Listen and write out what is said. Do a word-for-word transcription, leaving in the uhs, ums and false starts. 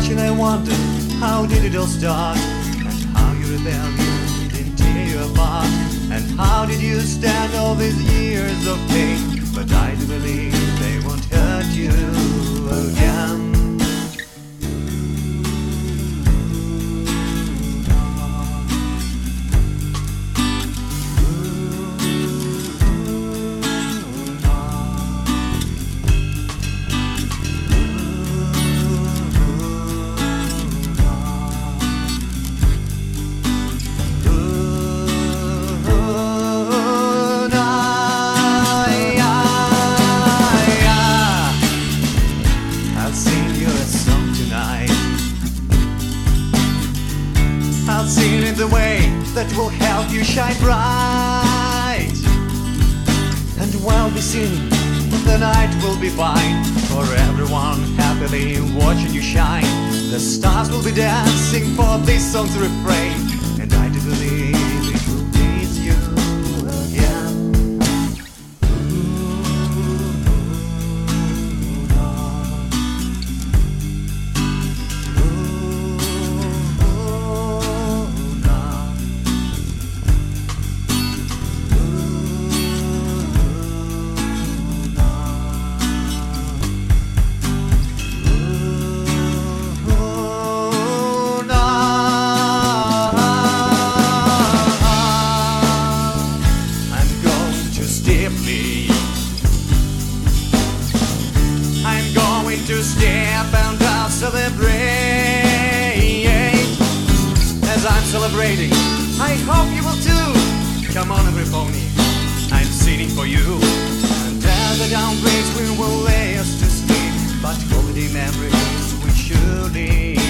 much and I wondered, how did it all start? And how your rebellion didn't tear you apart? And how did you stand all these years of pain? But I do believe they won't hurt you again. I'll sing in the way that will help you shine bright. And while we sing, the night will be fine. For everyone happily watching you shine. The stars will be dancing for this song's refrain. And I do believe it will please you again. I'm going to step and I'll celebrate. As I'm celebrating, I hope you will too. Come on, every pony, I'm singing for you. And as the dawn breaks, we will lay us to sleep. But holiday memories we surely